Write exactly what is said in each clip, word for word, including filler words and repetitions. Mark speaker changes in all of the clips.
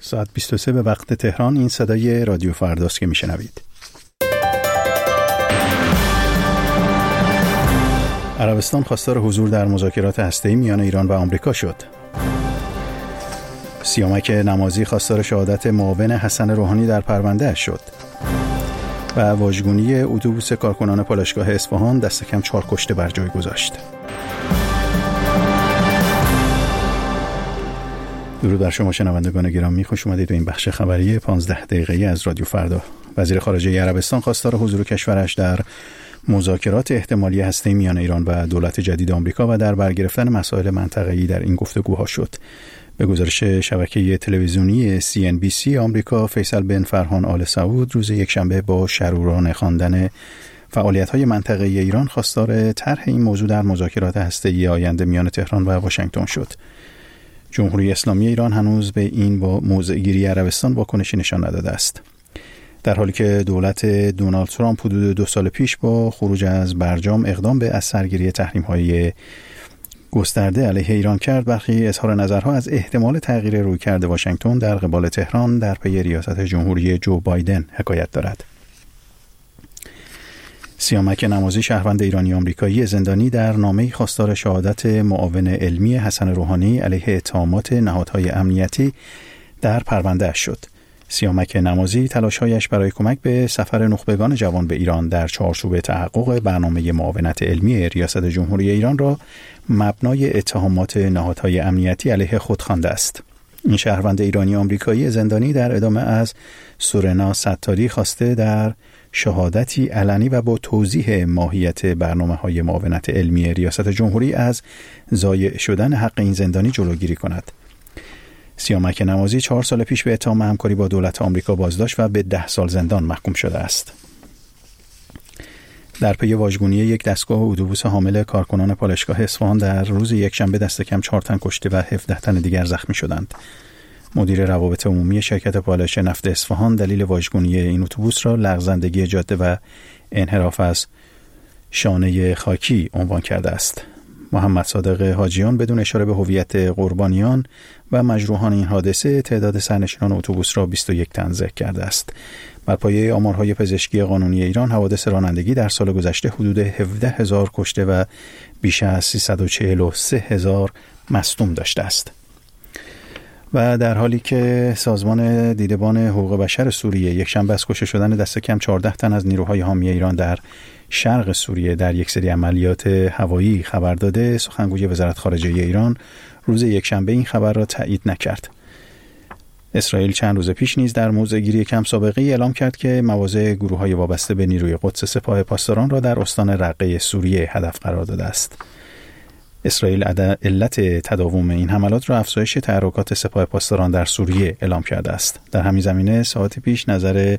Speaker 1: ساعت بیست و سه به وقت تهران. این صدای رادیو فرداست که میشنوید. عربستان خواستار حضور در مذاکرات هسته‌ای میان ایران و آمریکا شد. سیامک نمازی خواستار شهادت معاون حسن روحانی در پرونده شد. و واژگونی اتوبوس کارکنان پالایشگاه اصفهان دست کم چهار کشته بر جای گذاشت. درود بر شما شنوندگان گرامی، خوش اومدید به این بخش خبری پانزده دقیقه‌ای از رادیو فردا. وزیر خارجه عربستان خواستار حضور کشورش در مذاکرات احتمالی هسته‌ای میان ایران و دولت جدید آمریکا و در برگرفتن مسائل منطقه‌ای در این گفتگوها شد. به گزارش شبکه تلویزیونی سی ان بی سی آمریکا، فیصل بن فرهان آل سعود روز یکشنبه با شرورانه خواندن فعالیت‌های منطقه‌ای ایران خواستار طرح این موضوع در مذاکرات هسته‌ای آینده میان تهران و واشنگتن شد. جمهوری اسلامی ایران هنوز به این با موضع‌گیری عربستان واکنشی نشان نداده است. در حالی که دولت دونالد ترامپ حدود دو سال پیش با خروج از برجام اقدام به از سرگیری تحریم‌های گسترده علیه ایران کرد، برخی اظهار نظرها از احتمال تغییر رویکرد واشنگتن در قبال تهران در پی ریاست جمهوری جو بایدن حکایت دارد. سیامک نمازی، شهروند ایرانی آمریکایی زندانی، در نامه‌ای خواستار شهادت معاون علمی حسن روحانی علیه اتهامات نهادهای امنیتی در پرونده شد. سیامک نمازی تلاش‌هایش برای کمک به سفر نخبگان جوان به ایران در چارچوب تحقق برنامه معاونت علمی ریاست جمهوری ایران را مبنای اتهامات نهادهای امنیتی علیه خود خوانده است. این شهروند ایرانی آمریکایی زندانی در ادامه از سورنا ستاری خواسته در شهادتی علنی و با توضیح ماهیت برنامه‌های معاونت علمی ریاست جمهوری از ضایع شدن حق این زندانی جلوگیری کند. سیامک نمازی چهار سال پیش به اتهام همکاری با دولت آمریکا بازداشت و به ده سال زندان محکوم شده است. در پی واژگونی یک دستگاه اتوبوس حامل کارکنان پالایشگاه اصفهان در روز یکشنبه دست کم چهار تن کشته و هفده تن دیگر زخمی شدند. مدیر روابط عمومی شرکت پالایش نفت اصفهان دلیل واژگونی این اتوبوس را لغزندگی جاده و انحراف از شانه خاکی عنوان کرده است. محمد صادق حاجیان بدون اشاره به هویت قربانیان و مجروحان این حادثه تعداد سرنشینان اتوبوس را بیست و یک تن ذکر کرده است. بر پایه آمارهای پزشکی قانونی ایران، حوادث رانندگی در سال گذشته حدود هفده هزار کشته و بیش از سیصد و چهل و سه هزار مصدوم داشته است. و در حالی که سازمان دیدبان حقوق بشر سوریه یکشنبه از کشته شدن دست کم چهارده تن از نیروهای حامی ایران در شرق سوریه در یک سری عملیات هوایی خبر داده، سخنگوی وزارت خارجه ایران روز یکشنبه این خبر را تایید نکرد. اسرائیل چند روز پیش نیز در موضع‌گیری کم سابقه‌ای اعلام کرد که مواضع گروه‌های وابسته به نیروی قدس سپاه پاسداران را در استان رقه سوریه هدف قرار داده است. اسرائیل علت تداوم این حملات را افزایش تحرکات سپاه پاسداران در سوریه اعلام کرده است. در همین زمینه ساعت پیش نظر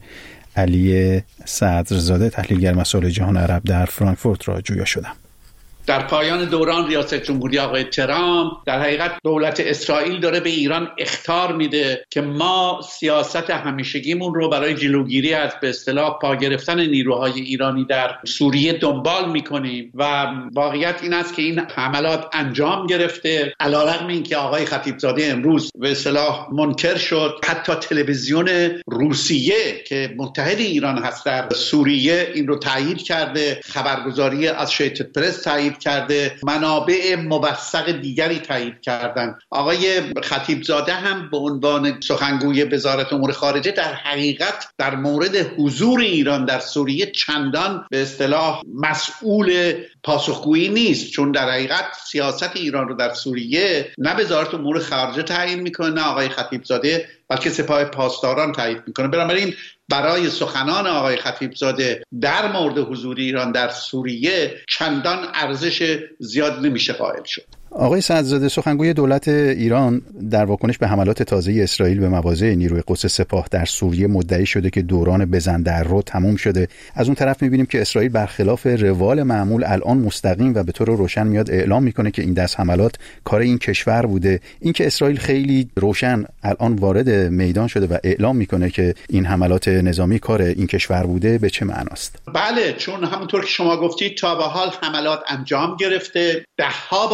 Speaker 1: علی صدرزاده، تحلیلگر مسائل جهان عرب در فرانکفورت را جویا شدم.
Speaker 2: در پایان دوران ریاست جمهوری آقای ترامپ در حقیقت دولت اسرائیل داره به ایران اخطار میده که ما سیاست همیشگیمون رو برای جلوگیری از به اصطلاح پا گرفتن نیروهای ایرانی در سوریه دنبال میکنیم و واقعیت این است که این حملات انجام گرفته، علیرغم اینکه آقای خطیبزاده امروز به اصطلاح منکر شد. حتی تلویزیون روسیه که متحد ایران هست در سوریه این رو تایید کرده، خبرگزاری از شیتت پرس تایید کرده، منابع موثق دیگری تایید کردند. آقای خطیبزاده هم به عنوان سخنگوی وزارت امور خارجه در حقیقت در مورد حضور ایران در سوریه چندان به اصطلاح مسئول پاسخگویی نیست، چون در حقیقت سیاست ایران رو در سوریه نه وزارت امور خارجه تعیین میکنه نه آقای خطیبزاده، بلکه سپاه پاسداران تایید میکنه. بنابراین برای سخنان آقای خطیبزاده در مورد حضور ایران در سوریه چندان ارزش زیاد نمیشه قائل شد.
Speaker 1: آقای صدرزاده، سخنگوی دولت ایران در واکنش به حملات تازه اسرائیل به مواضع نیروی قدس سپاه در سوریه مدعی شده که دوران بزن در رو تموم شده. از اون طرف می‌بینیم که اسرائیل برخلاف روال معمول الان مستقیم و به طور روشن میاد اعلام میکنه که این دست حملات کار این کشور بوده. این که اسرائیل خیلی روشن الان وارد میدان شده و اعلام میکنه که این حملات نظامی کار این کشور بوده، به چه معناست؟
Speaker 2: بله، چون همونطور که شما گفتید تا به حال حملات انجام گرفته، ده ها بار انجام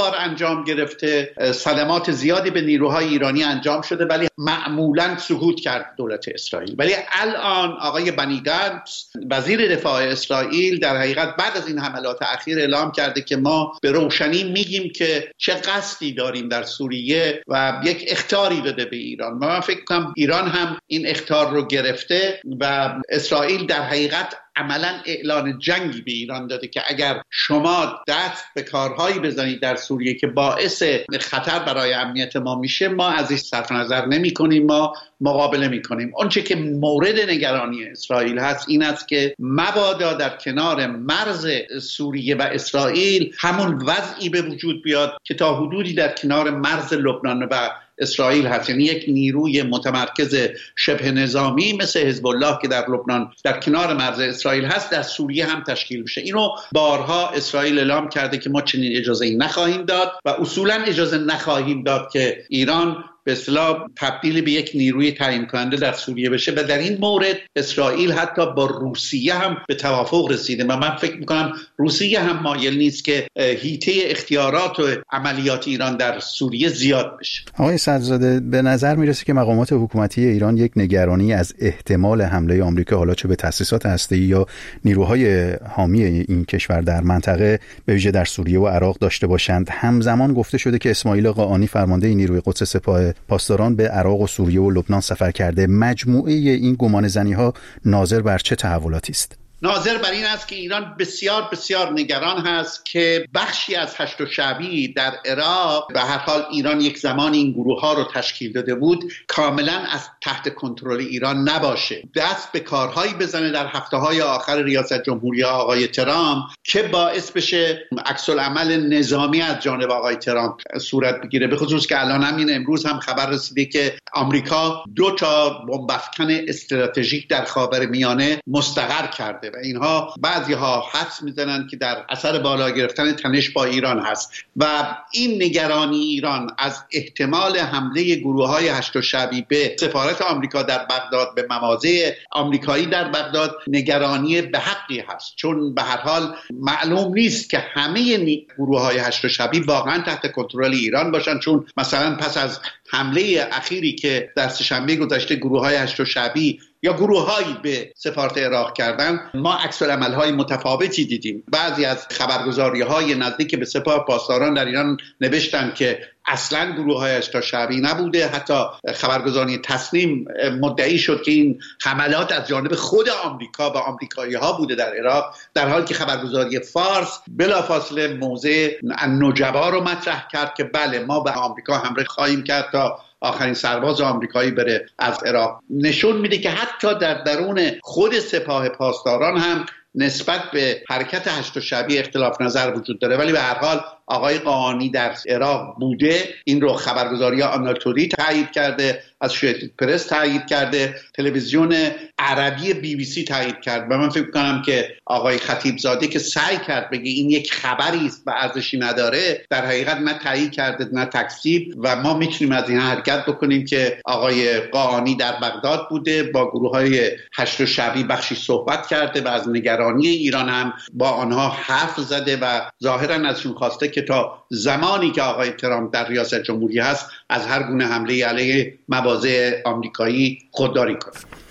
Speaker 2: انجام گرفته، صدمات زیادی به نیروهای ایرانی انجام شده، ولی معمولاً سقوط کرد دولت اسرائیل. ولی الان آقای بنی گانتز وزیر دفاع اسرائیل در حقیقت بعد از این حملات اخیر اعلام کرده که ما به روشنی میگیم که چه قصدی داریم در سوریه و یک اخطاری داده به ایران. من فکر کنم ایران هم این اخطار رو گرفته و اسرائیل در حقیقت عملا اعلان جنگی به ایران داده که اگر شما دست به کارهایی بزنید در سوریه که باعث خطر برای امنیت ما میشه، ما از این صرف نظر نمی کنیم، ما مقابله می کنیم. اونچه که مورد نگرانی اسرائیل هست این است که مبادا در کنار مرز سوریه و اسرائیل همون وضعی به وجود بیاد که تا حدودی در کنار مرز لبنان و اسرائیل هست، یعنی یک نیروی متمرکز شبه نظامی مثل حزب الله که در لبنان در کنار مرز اسرائیل هست در سوریه هم تشکیل بشه. اینو بارها اسرائیل اعلام کرده که ما چنین اجازه‌ای نخواهیم داد و اصولا اجازه نخواهیم داد که ایران به اصطلاح تبدیل به یک نیروی تعیین کننده در سوریه بشه و در این مورد اسرائیل حتی با روسیه هم به توافق رسیده و من فکر میکنم روسیه هم مایل نیست که حیطه اختیارات و عملیات ایران در سوریه زیاد بشه.
Speaker 1: آقای صدرزاده، به نظر میرسه که مقامات حکومتی ایران یک نگرانی از احتمال حمله آمریکا، حالا چه به تأسیسات هسته‌ای یا نیروهای حامی این کشور در منطقه به ویژه در سوریه و عراق داشته باشند. همزمان گفته شده که اسماعیل قاآنی فرمانده نیروی قدس سپاه پاسداران به عراق و سوریه و لبنان سفر کرده. مجموعه این گمانه‌زنی‌ها ناظر بر چه تحولاتی است؟
Speaker 2: ناظر بر این است که ایران بسیار بسیار نگران هست که بخشی از هشت شعبی در عراق، به هر حال ایران یک زمان این گروه ها رو تشکیل داده بود، کاملا از تحت کنترل ایران نباشه، دست به کارهایی بزنه در هفته های آخر ریاست جمهوری آقای ترامپ که باعث بشه عکس العمل نظامی از جانب آقای ترامپ صورت بگیره. به خصوص که الان همین امروز هم خبر رسیده که آمریکا دو تا بمب افکن استراتژیک در خاورمیانه مستقر کرده و اینها بعضی ها حدس میزنند که در اثر بالا گرفتن تنش با ایران هست و این نگرانی ایران از احتمال حمله گروه های هشت شعبی به سفارت آمریکا در بغداد، به مواضع آمریکایی در بغداد، نگرانی به حقی هست، چون به هر حال معلوم نیست که همه گروه های هشت شعبی واقعا تحت کنترل ایران باشند، چون مثلا پس از حمله اخیری که در سه‌شنبه گذشته گروه های هشت شعبی یا گروه‌هایی به سفارت عراق کردن، ما عکس العمل‌های متفاوتی دیدیم. بعضی از خبرگزاری‌های نزدیک به سپاه پاسداران در ایران نوشتن که اصلا گروه‌های هشت شعبی نبوده. حتی خبرگزاری تصنیم مدعی شد که این حملات از جانب خود آمریکا و آمریکایی‌ها بوده در عراق، در حالی که خبرگزاری فارس بلافاصله موضع نجبا رو مطرح کرد که بله ما به آمریکا حمله خواهیم کرد تا آخرین سرباز آمریکایی بره از عراق. نشون میده که حتی در درون خود سپاه پاسداران هم نسبت به حرکت هشت شعبی اختلاف نظر وجود داره، ولی به هر حال آقای قاآنی در عراق بوده. این رو خبرگزاری آناتولی تایید کرده، اسوشییتد پرس تایید کرده، تلویزیون عربی بی بی سی تایید کرد و من فکر کنم که آقای خطیب زاده که سعی کرد بگه این یک خبری است و ارزشی نداره، در حقیقت نه تایید کرده نه تکذیب و ما میتونیم از این حرکت بکنیم که آقای قاآنی در بغداد بوده، با گروه‌های هشت شعبی بخشی صحبت کرده و از نگرانی ایران هم با آنها حرف زده و ظاهراً ازشون خواسته که تا زمانی که آقای ترامپ در ریاست جمهوری هست از هر گونه حمله علیه مواضع آمریکایی خودداری کنه.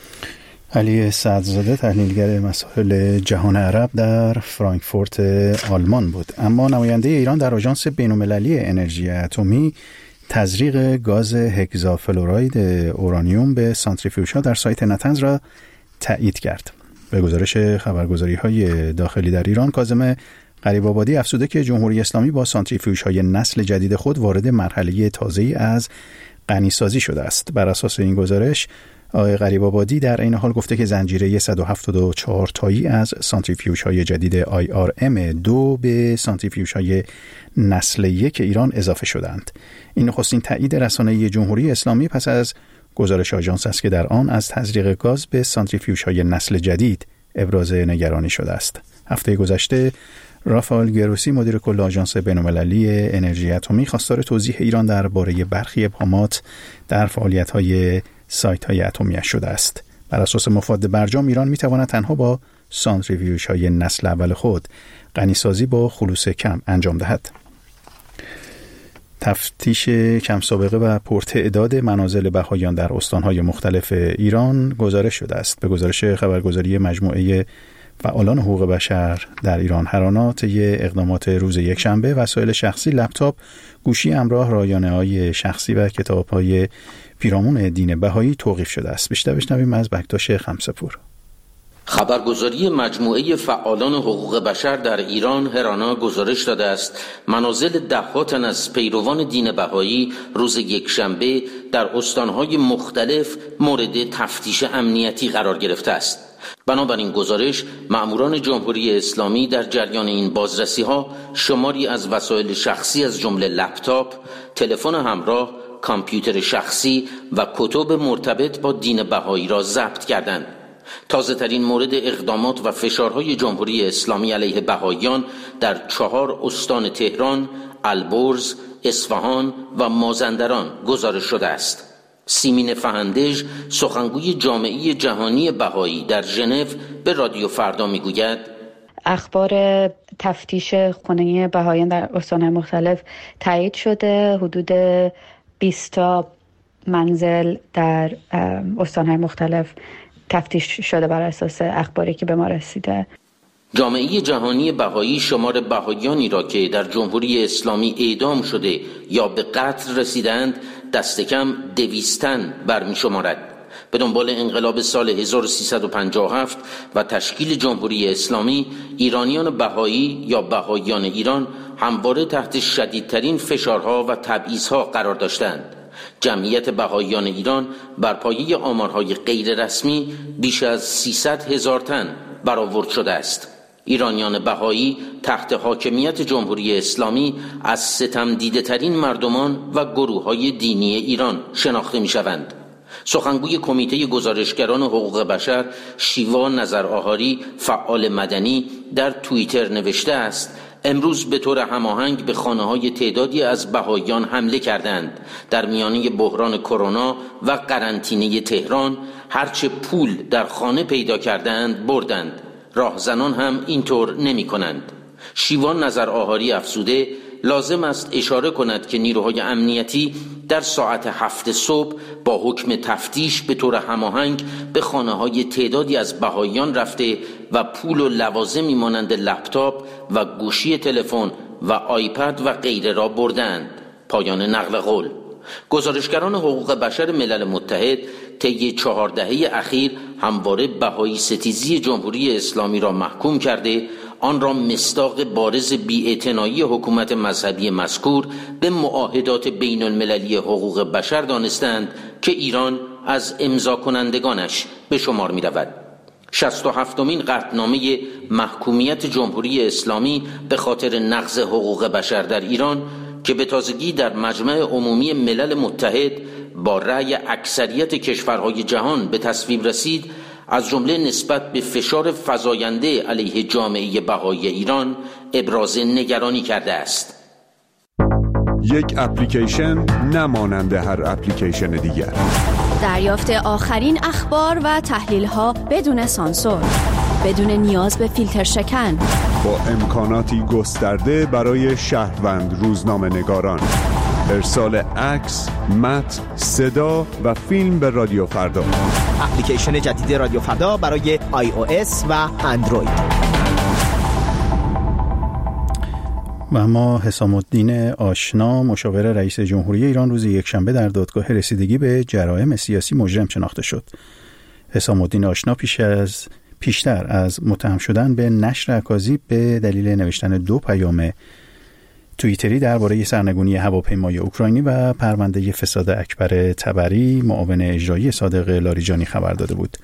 Speaker 1: علی صدرزاده، تحلیلگر مسائل جهان عرب، در فرانکفورت آلمان بود. اما نماینده ایران در آژانس بین‌المللی انرژی اتمی تزریق گاز هگزافلوراید اورانیوم به سانتریفیوژها در سایت نتنز را تایید کرد. به گزارش خبرگزاری‌های داخلی در ایران، کاظم غریب‌آبادی افزوده که جمهوری اسلامی با سانتریفیوژهای نسل جدید خود وارد مرحله تازه‌ای از غنیسازی شده است. بر اساس این گزارش، آقای غریب‌آبادی در این حال گفته که زنجیره صد و هفتاد و چهار تایی از سانتریفیوژهای جدید آی آر ام دو به سانتریفیوژهای نسل یک ایران اضافه شدند. این نخستین تایید رسانه‌ای جمهوری اسلامی پس از گزارش آژانس است که در آن از تزریق گاز به سانتریفیوژهای نسل جدید ابراز نگرانی شده است. هفته گذشته رافائل گروسی، مدیر کل آژانس بین‌المللی انرژی اتمی، خواستار توضیح ایران درباره برخی ابهامات در فعالیت‌های سایت‌های اتمی‌اش شده است. بر اساس مفاد برجام، ایران می‌تواند تنها با سانتریفیوژهای نسل اول خود غنیسازی با خلوص کم انجام دهد. تفتیش کم سابقه و پرتعداد منازل بهائیان در استانهای مختلف ایران گزارش شده است. به گزارش خبرگزاری مجموعه فعالان حقوق بشر در ایران هرانا، طی اقدامات روز یکشنبه وسایل شخصی، لپتاپ، گوشی همراه، رایانه‌های شخصی و کتاب‌های پیرامون دین بهایی توقیف شده است. بیشتر بشنویم از بکتاش خمسه‌پور.
Speaker 3: خبرگزاری مجموعه فعالان حقوق بشر در ایران هرانا گزارش داده است منازل ده‌ها تن از پیروان دین بهایی روز یکشنبه در استانهای مختلف مورد تفتیش امنیتی قرار گرفته است. بنابراین گزارش، مأموران جمهوری اسلامی در جریان این بازرسی‌ها شماری از وسایل شخصی از جمله لپتاپ، تلفن همراه، کامپیوتر شخصی و کتب مرتبط با دین بهایی را ضبط کردند. تازه ترین مورد اقدامات و فشارهای جمهوری اسلامی علیه بهائیان در چهار استان تهران، البرز، اصفهان و مازندران گزارش شده است. سیمین فهندژ، سخنگوی جامعه جهانی بهایی در ژنو، به رادیو فردا میگوید
Speaker 4: اخبار تفتیش خانه بهائیان در استان‌های مختلف تایید شده. حدود بیست تا منزل در استان‌های مختلف تفتیش شده بر اساس اخباری که به ما رسیده.
Speaker 3: جامعه جهانی بهایی شمار بهائیانی را که در جمهوری اسلامی اعدام شده یا به قتل رسیدند دست کم دویستن برمی شمارد. به دنبال انقلاب سال هزار و سیصد و پنجاه و هفت و تشکیل جمهوری اسلامی، ایرانیان بهایی یا بهائیان ایران همواره تحت شدیدترین فشارها و تبعیضها قرار داشتند. جمعیت بهائیان ایران بر پایه آمارهای غیر رسمی بیش از سیصد هزار تن برآورد شده است. ایرانیان بهایی تحت حاکمیت جمهوری اسلامی از ستم دیده ترین مردمان و گروه های دینی ایران شناخته می شوند. سخنگوی کمیته گزارشگران حقوق بشر شیوا نظرآهاری، فعال مدنی، در توییتر نوشته است امروز به طور هماهنگ به خانه‌های تعدادی از بهائیان حمله کردند. در میانه بحران کرونا و قرنطینه تهران هرچه پول در خانه پیدا کردند بردند. راهزنان هم اینطور نمی کنند. شیوان نظرآهاری افزوده لازم است اشاره کند که نیروهای امنیتی در ساعت هفت صبح با حکم تفتیش به طور هماهنگ به خانه‌های تعدادی از بهائیان رفته و پول و لوازمی مانند لپتاپ و گوشی تلفن و آیپد و غیره را بردند. پایان نقل قول. گزارشگران حقوق بشر ملل متحد طی چهار دهه اخیر همواره بهایی ستیزی جمهوری اسلامی را محکوم کرده، آن را مصداق بارز بی‌اعتنایی حکومت مذهبی مذکور به معاهدات بین المللی حقوق بشر دانستند که ایران از امضا کنندگانش به شمار می رود. شصت و هفتمین قطعنامه محکومیت جمهوری اسلامی به خاطر نقض حقوق بشر در ایران که به تازگی در مجمع عمومی ملل متحد با رأی اکثریت کشورهای جهان به تصویب رسید، از جمله نسبت به فشار فزاینده علیه جامعه بهایی ایران ابراز نگرانی کرده است.
Speaker 5: یک اپلیکیشن نمانند هر اپلیکیشن دیگر.
Speaker 6: دریافت آخرین اخبار و تحلیل‌ها بدون سانسور، بدون نیاز به فیلتر شکن،
Speaker 5: با امکاناتی گسترده برای شهروند روزنامه‌نگاران. ارسال عکس، متن، صدا و فیلم به رادیو فردا.
Speaker 7: اپلیکیشن جدید رادیو فردا برای آی او اس و اندروید.
Speaker 1: و اما حسام الدین آشنا، مشاور رئیس جمهوری ایران، روز یکشنبه در دادگاه رسیدگی به جرایم سیاسی مجرم شناخته شد. حسام الدین آشنا پیش از پیشتر از متهم شدن به نشر اکاذیب به دلیل نوشتن دو پیام توییتری درباره سرنگونی هواپیمای اوکراینی و پرونده فساد اکبر تبری، معاون اجرایی صادق لاریجانی، خبر داده بود.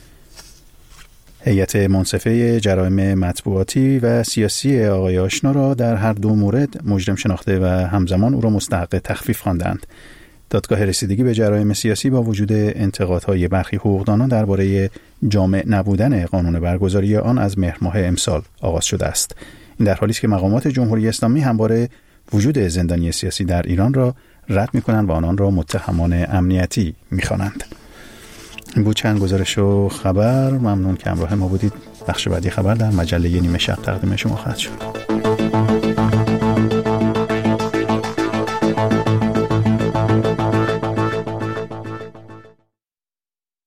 Speaker 1: هیئت منصفه جرایم مطبوعاتی و سیاسی آقای آشنا را در هر دو مورد مجرم شناخته و همزمان او را مستحق تخفیف خواندند. دادگاه رسیدگی به جرایم سیاسی با وجود انتقادهای برخی حقوقدانان درباره جامع نبودن قانون برگزاری آن از مهر ماه امسال آغاز شده است. این در حالی است که مقامات جمهوری اسلامی همواره وجود زندانی سیاسی در ایران را رد می‌کنند و آنان را متهمان امنیتی می‌خوانند. این بود چند گزارش و خبر. ممنون که همراه ما بودید. بخش بعدی خبر در مجله نیمه شب تقدیم شما خواهد شد.